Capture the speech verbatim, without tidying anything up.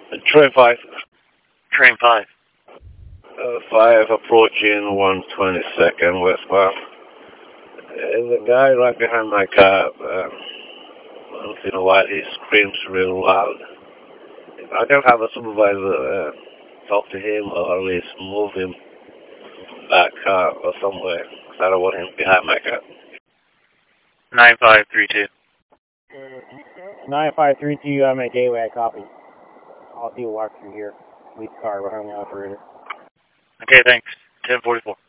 Train five. Train five. Uh, five approaching one twenty-second westbound. There's a guy right behind my car. Uh, once in a while he screams real loud. If I can have a supervisor uh, talk to him or at least move him back uh, or somewhere, because I don't want him behind my car. nine five three two. nine five three two, I'm at Gateway, I copy. I'll see you walk through here. Lead car behind the operator. Okay, thanks. ten forty-four.